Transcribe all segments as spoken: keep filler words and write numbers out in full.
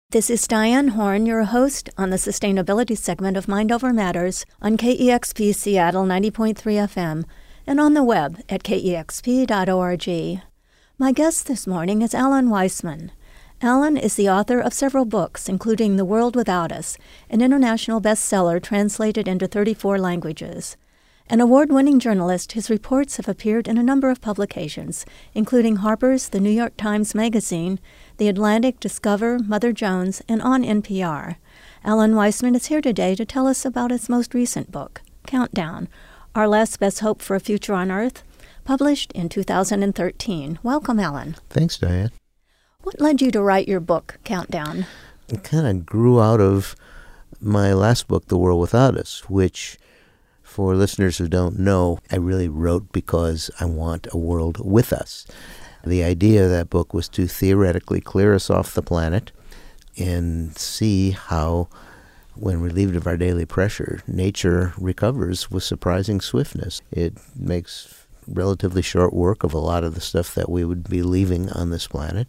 This is Diane Horn, your host on the sustainability segment of Mind Over Matters on K E X P Seattle ninety point three F M and on the web at K E X P dot org. My guest this morning is Alan Weisman. Alan is the author of several books, including The World Without Us, an international bestseller translated into thirty-four languages. An award-winning journalist, his reports have appeared in a number of publications, including Harper's, The New York Times Magazine, The Atlantic, Discover, Mother Jones, and on N P R. Alan Weisman is here today to tell us about his most recent book, Countdown, Our Last Best Hope for a Future on Earth, published in two thousand thirteen. Welcome, Alan. Thanks, Diane. What led you to write your book, Countdown? It kind of grew out of my last book, The World Without Us, which, for listeners who don't know, I really wrote because I want a world with us. The idea of that book was to theoretically clear us off the planet and see how, when relieved of our daily pressure, nature recovers with surprising swiftness. It makes relatively short work of a lot of the stuff that we would be leaving on this planet,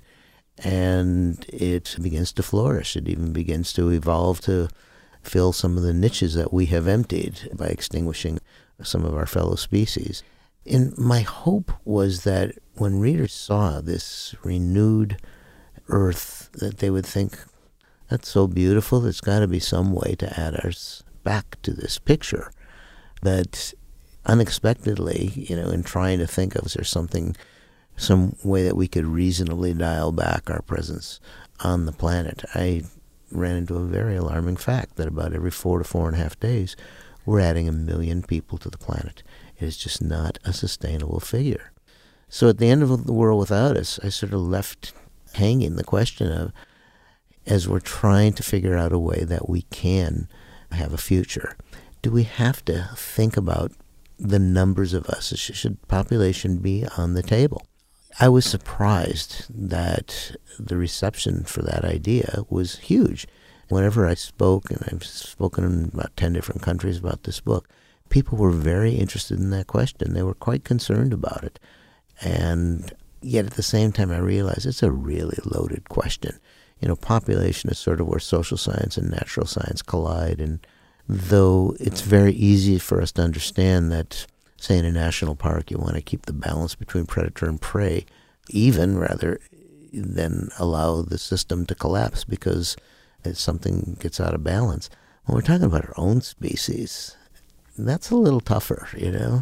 and it begins to flourish. It even begins to evolve to fill some of the niches that we have emptied by extinguishing some of our fellow species. And my hope was that when readers saw this renewed Earth, that they would think, that's so beautiful, there's got to be some way to add us back to this picture. That unexpectedly, you know, in trying to think of, is there something, some way that we could reasonably dial back our presence on the planet, I ran into a very alarming fact that about every four to four and a half days, we're adding a million people to the planet. It is just not a sustainable figure. So at the end of The World Without Us, I sort of left hanging the question of, as we're trying to figure out a way that we can have a future, do we have to think about the numbers of us? Should population be on the table? I was surprised that the reception for that idea was huge. Whenever I spoke, and I've spoken in about ten different countries about this book, people were very interested in that question. They were quite concerned about it. And yet at the same time, I realized it's a really loaded question. You know, population is sort of where social science and natural science collide. And though it's very easy for us to understand that, say, in a national park, you want to keep the balance between predator and prey even, rather than allow the system to collapse because if something gets out of balance. When we're talking about our own species, that's a little tougher, you know.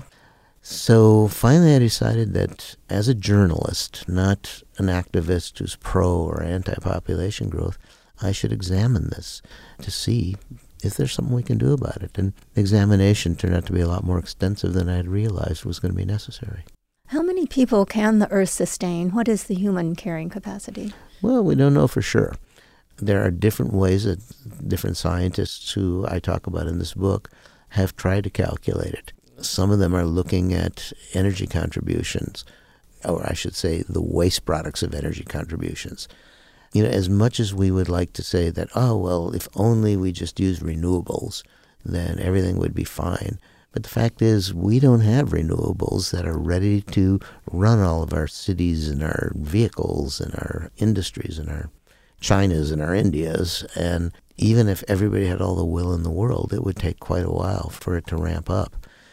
So finally I decided that as a journalist, not an activist who's pro or anti-population growth, I should examine this to see if there's something we can do about it. And the examination turned out to be a lot more extensive than I had realized was going to be necessary. How many people can the Earth sustain? What is the human carrying capacity? Well, we don't know for sure. There are different ways that different scientists who I talk about in this book have tried to calculate it. Some of them are looking at energy contributions, or I should say the waste products of energy contributions. You know, as much as we would like to say that, oh, well, if only we just use renewables, then everything would be fine. But the fact is, we don't have renewables that are ready to run all of our cities and our vehicles and our industries and our Chinas and our Indias. And even if everybody had all the will in the world, it would take quite a while for it to ramp up.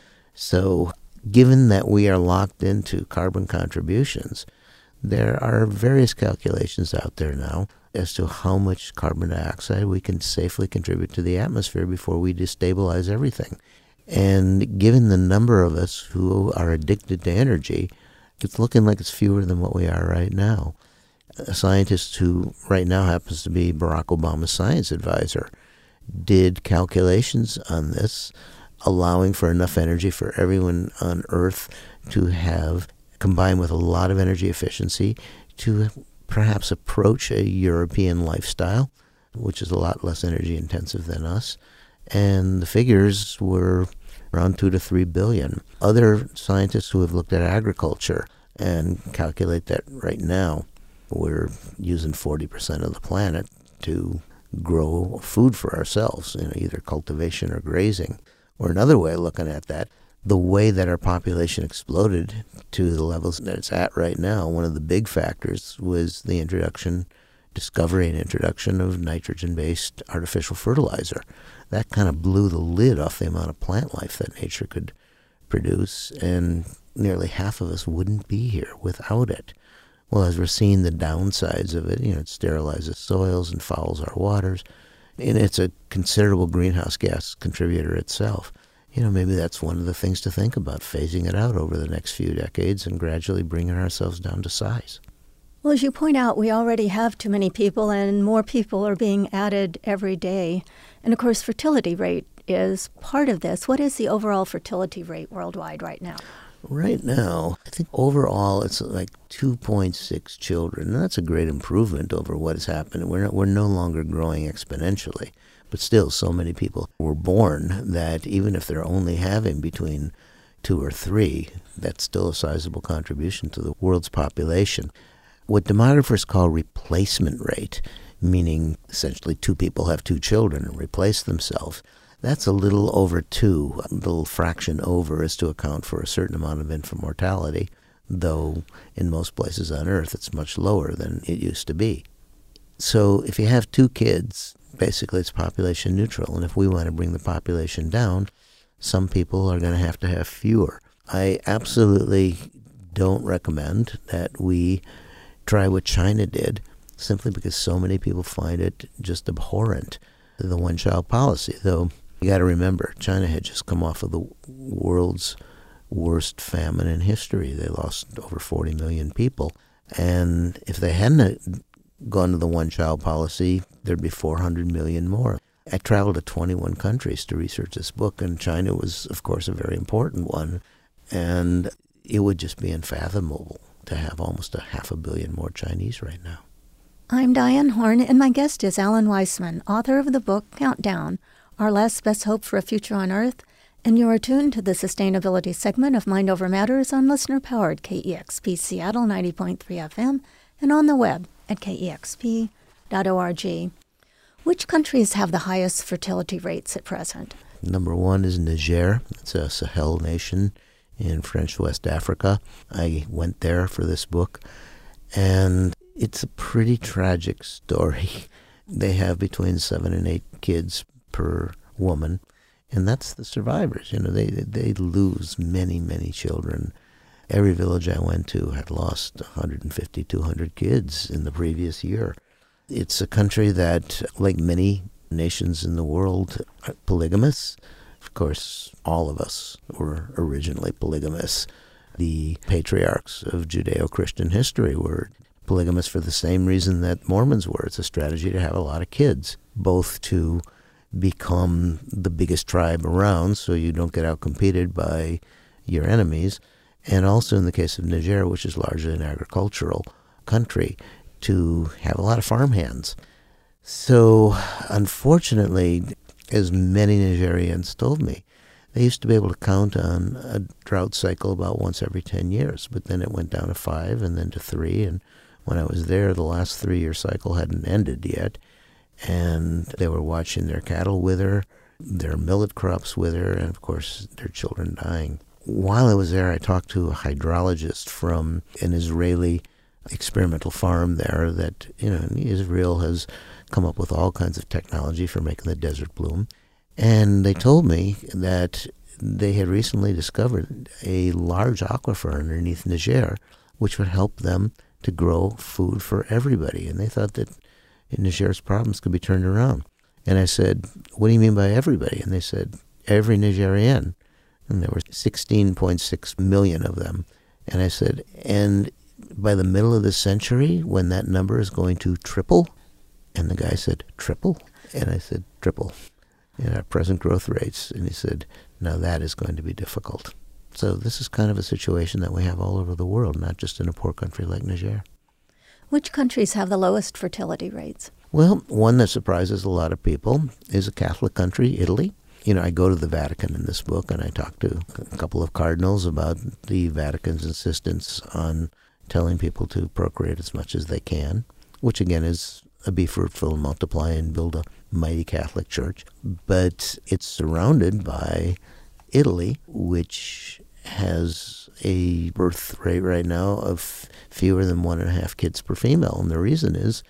So given that we are locked into carbon contributions, there are various calculations out there now as to how much carbon dioxide we can safely contribute to the atmosphere before we destabilize everything. And given the number of us who are addicted to energy, it's looking like it's fewer than what we are right now. A scientist who right now happens to be Barack Obama's science advisor did calculations on this, allowing for enough energy for everyone on Earth to have, combined with a lot of energy efficiency, to perhaps approach a European lifestyle, which is a lot less energy intensive than us. And the figures were around two to three billion. Other scientists who have looked at agriculture and calculate that right now we're using forty percent of the planet to grow food for ourselves, you know, either cultivation or grazing. Or another way of looking at that, the way that our population exploded to the levels that it's at right now, one of the big factors was the introduction discovery and introduction of nitrogen-based artificial fertilizer. That kind of blew the lid off the amount of plant life that nature could produce, and nearly half of us wouldn't be here without it. Well, as we're seeing the downsides of it, you know, it sterilizes soils and fouls our waters, and it's a considerable greenhouse gas contributor itself. You know, maybe that's one of the things to think about, phasing it out over the next few decades and gradually bringing ourselves down to size. Well, as you point out, we already have too many people, and more people are being added every day. And of course, fertility rate is part of this. What is the overall fertility rate worldwide right now? Right now, I think overall it's like two point six children. And that's a great improvement over what has happened. We're, not, we're no longer growing exponentially. But still, so many people were born that even if they're only having between two or three, that's still a sizable contribution to the world's population. What demographers call replacement rate, meaning essentially two people have two children and replace themselves, that's a little over two, a little fraction over, is to account for a certain amount of infant mortality, though in most places on Earth it's much lower than it used to be. So if you have two kids, basically it's population neutral, and if we want to bring the population down, some people are going to have to have fewer. I absolutely don't recommend that we try what China did, simply because so many people find it just abhorrent, the one-child policy. Though you got to remember, China had just come off of the world's worst famine in history. They lost over forty million people, and if they hadn't gone to the one-child policy, there'd be four hundred million more. I traveled to twenty-one countries to research this book, and China was, of course, a very important one, and it would just be unfathomable to have almost a half a billion more Chinese right now. I'm Diane Horn, and my guest is Alan Weisman, author of the book Countdown, Our Last Best Hope for a Future on Earth, and you are tuned to the sustainability segment of Mind Over Matters on listener-powered K E X P Seattle ninety point three F M and on the web at K E X P dot org. Which countries have the highest fertility rates at present? Number one is Niger. It's a Sahel nation in French West Africa. I went there for this book, and it's a pretty tragic story. They have between seven and eight kids per woman, and that's the survivors. You know, they they lose many, many children. Every village I went to had lost one hundred fifty, two hundred kids in the previous year. It's a country that, like many nations in the world, are polygamous. Of course, all of us were originally polygamous. The patriarchs of Judeo-Christian history were polygamous for the same reason that Mormons were. It's a strategy to have a lot of kids, both to become the biggest tribe around so you don't get outcompeted by your enemies, and also in the case of Niger, which is largely an agricultural country, to have a lot of farmhands. So, unfortunately, as many Nigerians told me, they used to be able to count on a drought cycle about once every ten years, but then it went down to five and then to three, and when I was there, the last three-year cycle hadn't ended yet, and they were watching their cattle wither, their millet crops wither, and of course their children dying. While I was there, I talked to a hydrologist from an Israeli experimental farm there that, you know, Israel has come up with all kinds of technology for making the desert bloom. And they told me that they had recently discovered a large aquifer underneath Niger, which would help them to grow food for everybody. And they thought that Niger's problems could be turned around. And I said, what do you mean by everybody? And they said, every Nigerian. And there were sixteen point six million of them. And I said, and by the middle of the century, when that number is going to triple? And the guy said, triple? And I said, triple. In our present growth rates. And he said, now that is going to be difficult. So this is kind of a situation that we have all over the world, not just in a poor country like Niger. Which countries have the lowest fertility rates? Well, one that surprises a lot of people is a Catholic country, Italy. You know, I go to the Vatican in this book, and I talk to a couple of cardinals about the Vatican's insistence on telling people to procreate as much as they can, which again is a be fruitful and multiply and build a mighty Catholic church. But it's surrounded by Italy, which has a birth rate right now of fewer than one and a half kids per female. And the reason is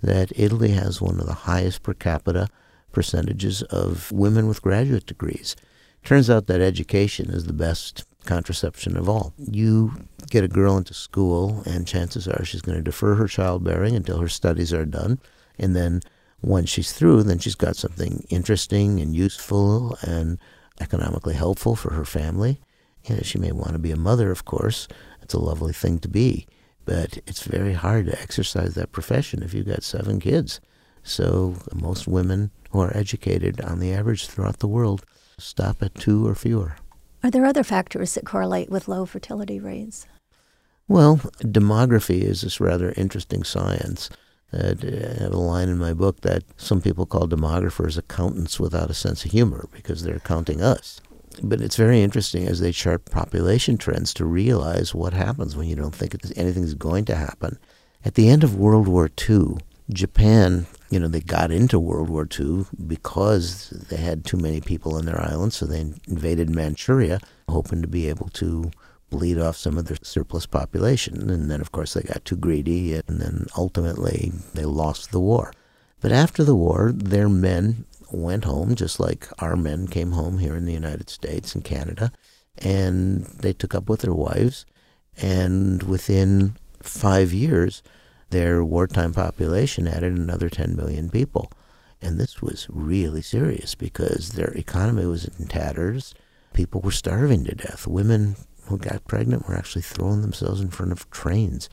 that Italy has one of the highest per capita percentages of women with graduate degrees. Turns out that education is the best contraception of all. You get a girl into school, and chances are she's going to defer her childbearing until her studies are done. And then once she's through, then she's got something interesting and useful and economically helpful for her family. You know, she may want to be a mother, of course. It's a lovely thing to be. But it's very hard to exercise that profession if you've got seven kids. So most women who are educated on the average throughout the world stop at two or fewer. Are there other factors that correlate with low fertility rates? Well, demography is this rather interesting science. Uh, I have a line in my book that some people call demographers accountants without a sense of humor because they're counting us. But it's very interesting as they chart population trends to realize what happens when you don't think anything's going to happen. At the end of World War Two, Japan, you know, they got into World War Two because they had too many people in their island, so they invaded Manchuria, hoping to be able to bleed off some of their surplus population. And then, of course, they got too greedy, and then ultimately they lost the war. But after the war, their men went home, just like our men came home here in the United States and Canada, and they took up with their wives, and within five years, their wartime population added another ten million people. And this was really serious because their economy was in tatters. People were starving to death. Women who got pregnant were actually throwing themselves in front of trains.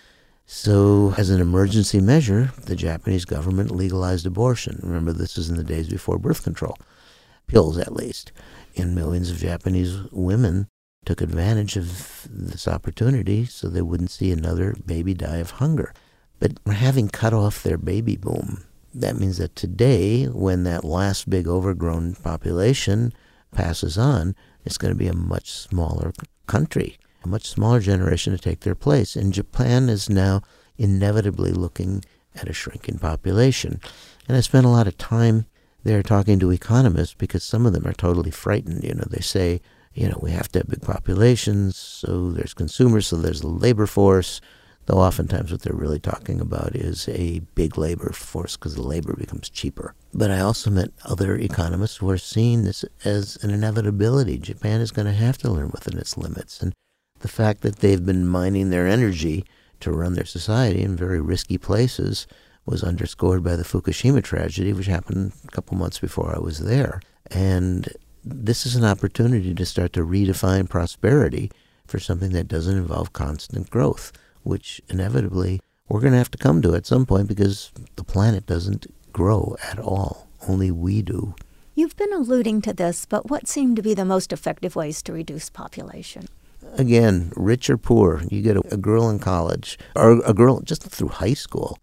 So as an emergency measure, the Japanese government legalized abortion. Remember, this is in the days before birth control, pills at least. And millions of Japanese women took advantage of this opportunity so they wouldn't see another baby die of hunger. But having cut off their baby boom, that means that today, when that last big overgrown population passes on, it's going to be a much smaller country, a much smaller generation to take their place. And Japan is now inevitably looking at a shrinking population. And I spent a lot of time there talking to economists because some of them are totally frightened. You know, they say, you know, we have to have big populations, so there's consumers, so there's a labor force. Though oftentimes what they're really talking about is a big labor force because the labor becomes cheaper. But I also met other economists who are seeing this as an inevitability. Japan is going to have to learn within its limits. And the fact that they've been mining their energy to run their society in very risky places was underscored by the Fukushima tragedy, which happened a couple months before I was there. And this is an opportunity to start to redefine prosperity for something that doesn't involve constant growth, which inevitably we're going to have to come to at some point because the planet doesn't grow at all. Only we do. You've been alluding to this, but what seem to be the most effective ways to reduce population? Again, rich or poor, you get a, a girl in college, or a girl just through high school,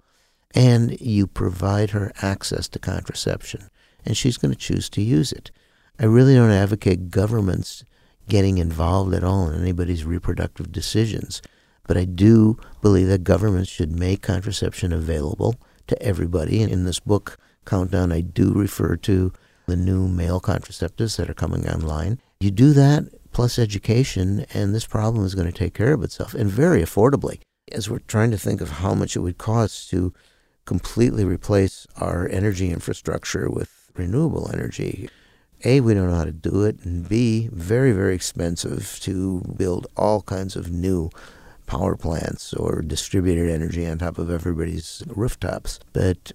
and you provide her access to contraception, and she's going to choose to use it. I really don't advocate governments getting involved at all in anybody's reproductive decisions. But I do believe that governments should make contraception available to everybody. And in this book, Countdown, I do refer to the new male contraceptives that are coming online. You do that plus education, and this problem is going to take care of itself, and very affordably. As we're trying to think of how much it would cost to completely replace our energy infrastructure with renewable energy, A, we don't know how to do it, and B, very, very expensive to build all kinds of new power plants or distributed energy on top of everybody's rooftops. But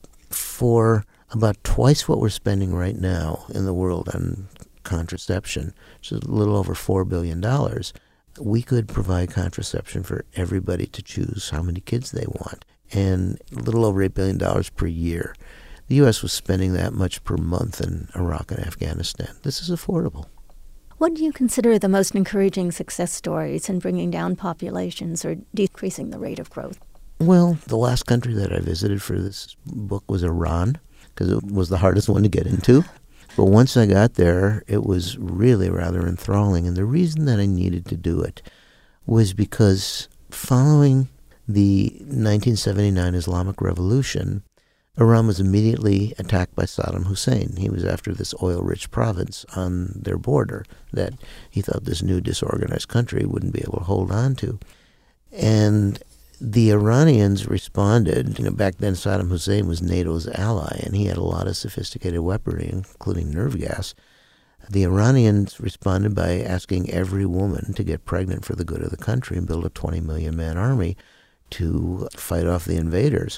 for about twice what we're spending right now in the world on contraception, which is a little over four billion dollars, we could provide contraception for everybody to choose how many kids they want, and a little over eight billion dollars per year. The U S was spending that much per month in Iraq and Afghanistan. This is affordable. What do you consider the most encouraging success stories in bringing down populations or decreasing the rate of growth? Well, the last country that I visited for this book was Iran, because it was the hardest one to get into. But once I got there, it was really rather enthralling. And the reason that I needed to do it was because following the nineteen seventy-nine Islamic Revolution, Iran was immediately attacked by Saddam Hussein. He was after this oil-rich province on their border that he thought this new disorganized country wouldn't be able to hold on to. And the Iranians responded. You know, back then Saddam Hussein was NATO's ally, and he had a lot of sophisticated weaponry, including nerve gas. The Iranians responded by asking every woman to get pregnant for the good of the country and build a twenty million man army to fight off the invaders.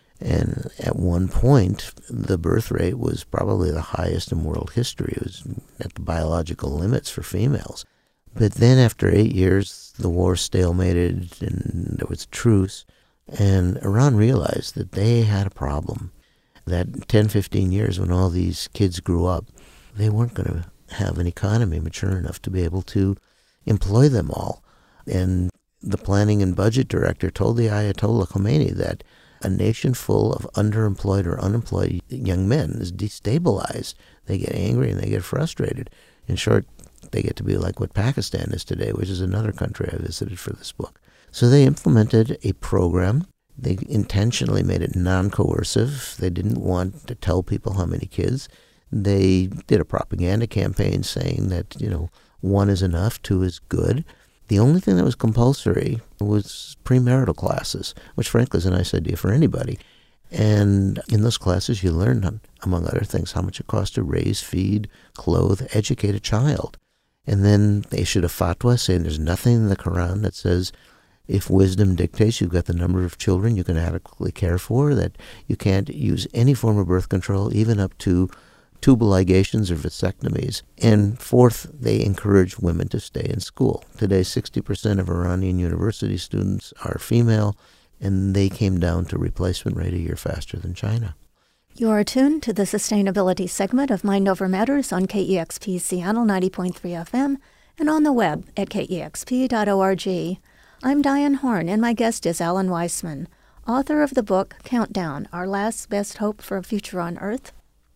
And at one point, the birth rate was probably the highest in world history. It was at the biological limits for females. But then after eight years, the war stalemated and there was a truce. And Iran realized that they had a problem. That ten, fifteen years when all these kids grew up, they weren't going to have an economy mature enough to be able to employ them all. And the planning and budget director told the Ayatollah Khomeini that a nation full of underemployed or unemployed young men is destabilized. They get angry and they get frustrated. In short, they get to be like what Pakistan is today, which is another country I visited for this book. So they implemented a program. They intentionally made it non-coercive. They didn't want to tell people how many kids. They did a propaganda campaign saying that, you know, one is enough, two is good. The only thing that was compulsory was premarital classes, which frankly is a nice idea for anybody. And in those classes you learn, among other things, how much it costs to raise, feed, clothe, educate a child. And then they issued a fatwa saying there's nothing in the Quran that says if wisdom dictates you've got the number of children you can adequately care for, that you can't use any form of birth control, even up to tubal ligations or vasectomies. And fourth, they encourage women to stay in school. Today, sixty percent of Iranian university students are female, and they came down to replacement rate a year faster than China. You are tuned to the sustainability segment of Mind Over Matters on K E X P Seattle ninety point three F M and on the web at K E X P dot org. I'm Diane Horn, and my guest is Alan Weisman, author of the book Countdown, Our Last Best Hope for a Future on Earth.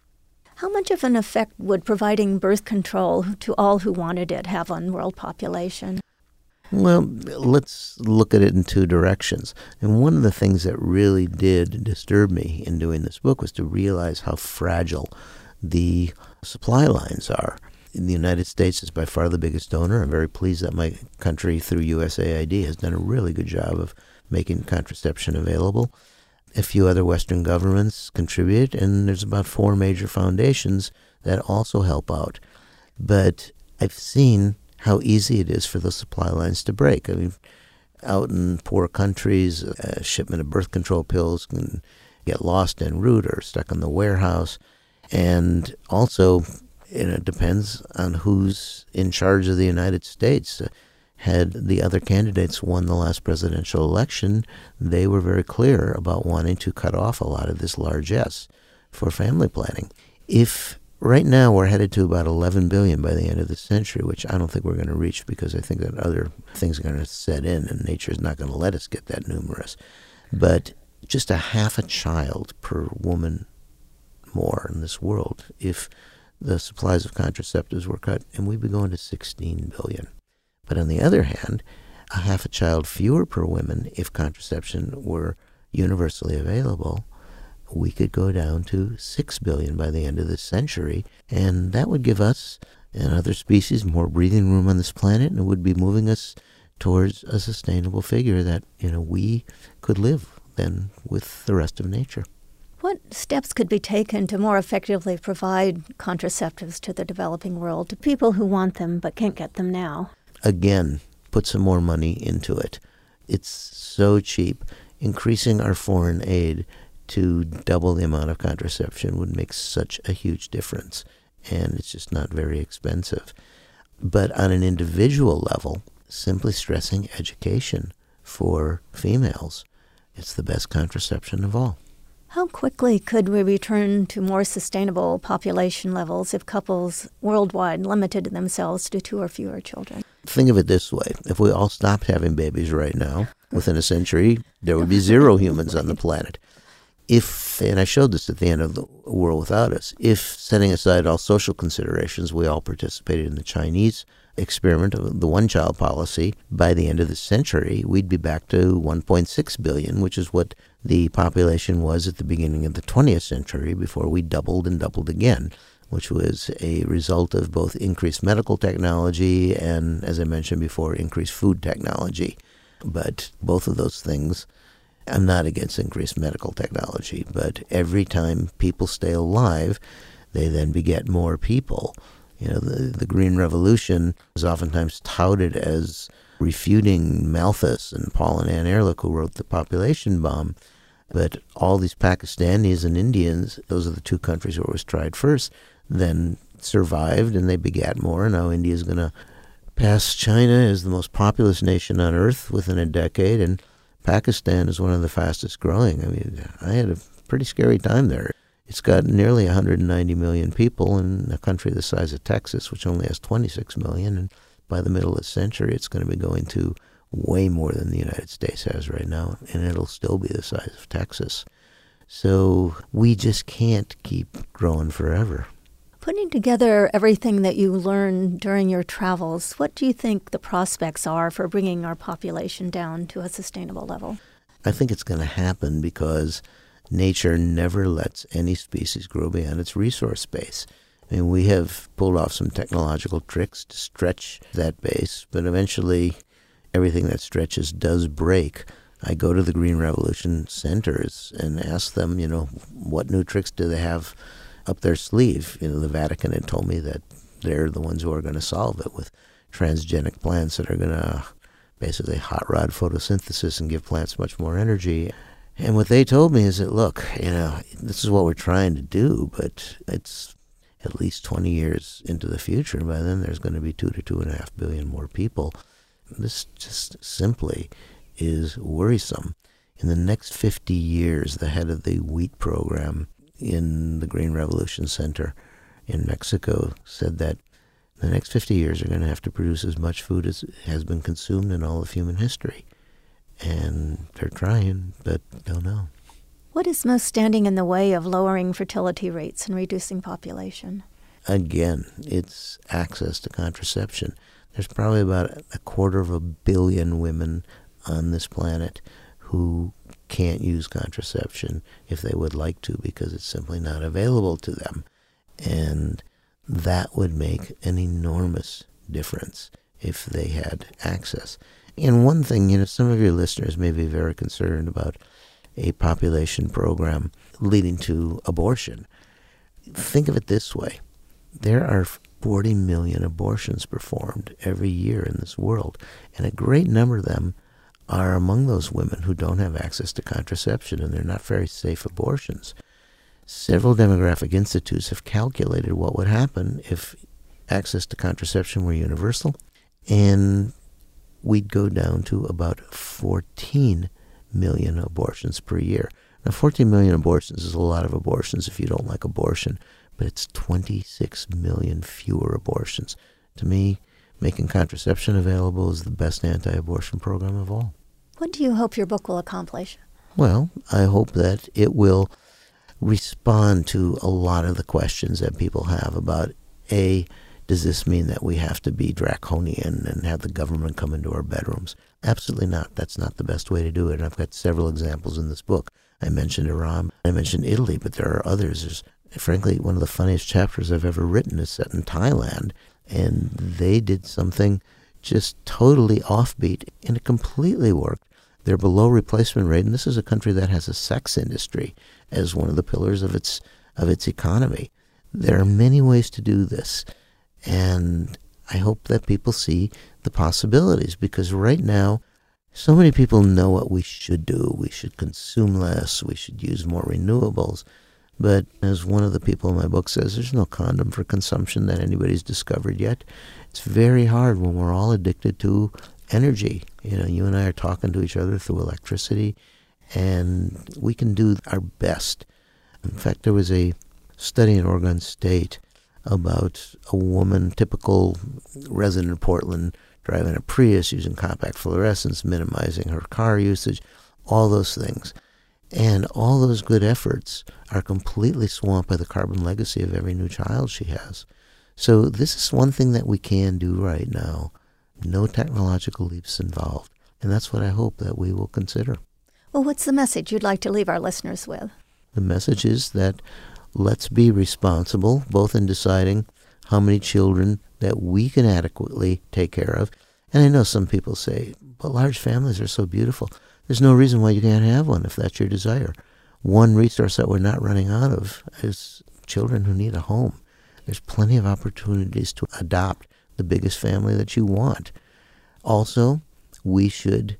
How much of an effect would providing birth control to all who wanted it have on world population? Well, let's look at it in two directions. And one of the things that really did disturb me in doing this book was to realize how fragile the supply lines are. The United States is by far the biggest donor. I'm very pleased that my country, through U S A I D, has done a really good job of making contraception available. A few other Western governments contribute, and there's about four major foundations that also help out. But I've seen how easy it is for the supply lines to break. I mean, out in poor countries, a shipment of birth control pills can get lost en route or stuck in the warehouse. And also, you know, it depends on who's in charge of the United States. Uh, had the other candidates won the last presidential election, they were very clear about wanting to cut off a lot of this largesse for family planning. If right now we're headed to about eleven billion by the end of the century, which I don't think we're going to reach because I think that other things are going to set in and nature is not going to let us get that numerous. But just a half a child per woman more in this world if the supplies of contraceptives were cut, and we'd be going to sixteen billion. But on the other hand, a half a child fewer per woman if contraception were universally available, we could go down to six billion by the end of this century, and that would give us and other species more breathing room on this planet, and it would be moving us towards a sustainable figure that, you know, we could live then with the rest of nature. What steps could be taken to more effectively provide contraceptives to the developing world, to people who want them but can't get them now? Again, put some more money into it. It's so cheap. Increasing our foreign aid to double the amount of contraception would make such a huge difference, and it's just not very expensive. But on an individual level, simply stressing education for females, it's the best contraception of all. How quickly could we return to more sustainable population levels if couples worldwide limited themselves to two or fewer children? Think of it this way. If we all stopped having babies right now, within a century, there would be zero humans on the planet. If, and I showed this at the end of The World Without Us, if, setting aside all social considerations, we all participated in the Chinese experiment of the one-child policy, by the end of the century, we'd be back to one point six billion, which is what the population was at the beginning of the twentieth century before we doubled and doubled again, which was a result of both increased medical technology and, as I mentioned before, increased food technology. But both of those things I'm not against increased medical technology, but every time people stay alive, they then beget more people. You know, the, the Green Revolution is oftentimes touted as refuting Malthus and Paul and Ann Ehrlich, who wrote The Population Bomb. But all these Pakistanis and Indians, those are the two countries where it was tried first, then survived and they begat more. And now India is going to pass China as the most populous nation on earth within a decade, and Pakistan is one of the fastest growing. I mean, I had a pretty scary time there. It's got nearly one hundred ninety million people in a country the size of Texas, which only has twenty-six million. And by the middle of the century, it's going to be going to way more than the United States has right now. And it'll still be the size of Texas. So we just can't keep growing forever. Putting together everything that you learned during your travels, what do you think the prospects are for bringing our population down to a sustainable level? I think it's going to happen because nature never lets any species grow beyond its resource base. I mean, we have pulled off some technological tricks to stretch that base, but eventually everything that stretches does break. I go to the Green Revolution centers and ask them, you know, what new tricks do they have up their sleeve. You know, the Vatican had told me that they're the ones who are going to solve it with transgenic plants that are going to basically hot rod photosynthesis and give plants much more energy. And what they told me is that, look, you know, this is what we're trying to do, but it's at least twenty years into the future. And by then there's going to be two to two and a half billion more people. This just simply is worrisome. In the next fifty years, the head of the wheat program in the Green Revolution Center in Mexico said that the next fifty years are going to have to produce as much food as has been consumed in all of human history. And they're trying, but don't know. What is most standing in the way of lowering fertility rates and reducing population? Again, it's access to contraception. There's probably about a quarter of a billion women on this planet who can't use contraception if they would like to because it's simply not available to them. And that would make an enormous difference if they had access. And one thing, you know, some of your listeners may be very concerned about a population program leading to abortion. Think of it this way. There are forty million abortions performed every year in this world, and a great number of them are among those women who don't have access to contraception, and they're not very safe abortions. Several demographic institutes have calculated what would happen if access to contraception were universal, and we'd go down to about fourteen million abortions per year. Now, fourteen million abortions is a lot of abortions if you don't like abortion, but it's twenty-six million fewer abortions. To me, making contraception available is the best anti-abortion program of all. What do you hope your book will accomplish? Well, I hope that it will respond to a lot of the questions that people have about, A, does this mean that we have to be draconian and have the government come into our bedrooms? Absolutely not. That's not the best way to do it. And I've got several examples in this book. I mentioned Iran, I mentioned Italy, but there are others. There's, frankly, one of the funniest chapters I've ever written is set in Thailand, and they did something just totally offbeat, and it completely worked. They're below replacement rate, and this is a country that has a sex industry as one of the pillars of its of its economy. There are many ways to do this, and I hope that people see the possibilities, because right now, so many people know what we should do. We should consume less. We should use more renewables. But as one of the people in my book says, there's no condom for consumption that anybody's discovered yet. It's very hard when we're all addicted to energy. You know, you and I are talking to each other through electricity, and we can do our best. In fact, there was a study in Oregon State about a woman, typical resident of Portland, driving a Prius, using compact fluorescents, minimizing her car usage, all those things. And all those good efforts are completely swamped by the carbon legacy of every new child she has. So this is one thing that we can do right now. No technological leaps involved. And that's what I hope that we will consider. Well, what's the message you'd like to leave our listeners with? The message is that let's be responsible, both in deciding how many children that we can adequately take care of. And I know some people say, but large families are so beautiful. There's no reason why you can't have one if that's your desire. One resource that we're not running out of is children who need a home. There's plenty of opportunities to adopt the biggest family that you want. Also, we should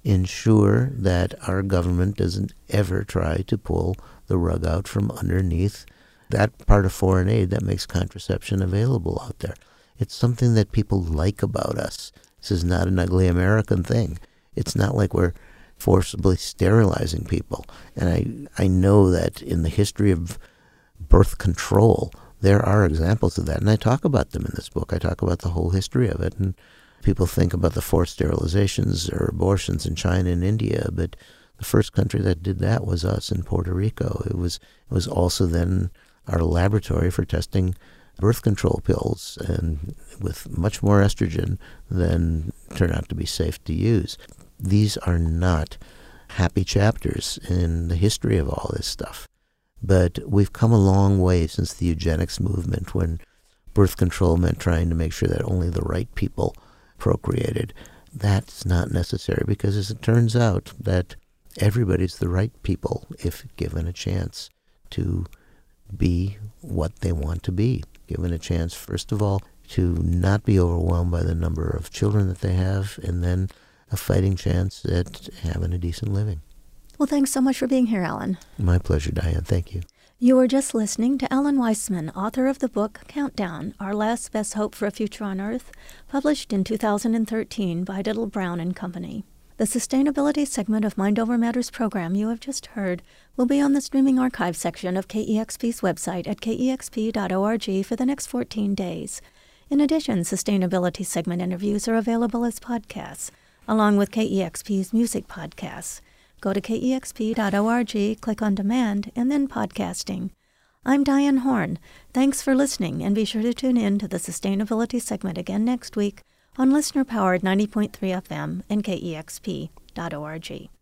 ensure that our government doesn't ever try to pull the rug out from underneath that part of foreign aid that makes contraception available out there. It's something that people like about us. This is not an ugly American thing. It's not like we're forcibly sterilizing people. And I, I know that in the history of birth control, there are examples of that. And I talk about them in this book. I talk about the whole history of it. And people think about the forced sterilizations or abortions in China and India, but the first country that did that was us in Puerto Rico. It was it was also then our laboratory for testing birth control pills, and with much more estrogen than turned out to be safe to use. These are not happy chapters in the history of all this stuff. But we've come a long way since the eugenics movement, when birth control meant trying to make sure that only the right people procreated. That's not necessary, because as it turns out that everybody's the right people if given a chance to be what they want to be. Given a chance, first of all, to not be overwhelmed by the number of children that they have, and then a fighting chance at having a decent living. Well, thanks so much for being here, Alan. My pleasure, Diane. Thank you. You were just listening to Alan Weisman, author of the book Countdown, Our Last Best Hope for a Future on Earth, published in two thousand thirteen by Diddle Brown and Company. The sustainability segment of Mind Over Matters program you have just heard will be on the streaming archive section of K E X P's website at k e x p dot org for the next fourteen days. In addition, sustainability segment interviews are available as podcasts, along with K E X P's music podcasts. Go to k e x p dot org, click on Demand, and then Podcasting. I'm Diane Horn. Thanks for listening, and be sure to tune in to the sustainability segment again next week on listener-powered ninety point three F M and k e x p dot org.